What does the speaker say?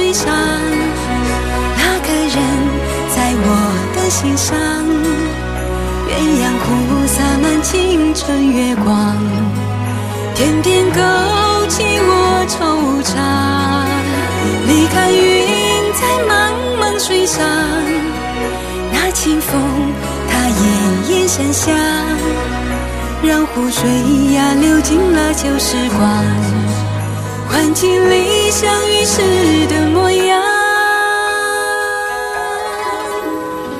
水上，那个人在我的心上。鸳鸯湖洒满青春月光，天边勾起我惆怅。离开云在茫茫水上，那清风它夜夜闪响，让湖水呀流进了旧时光，唤起理想于世的模样。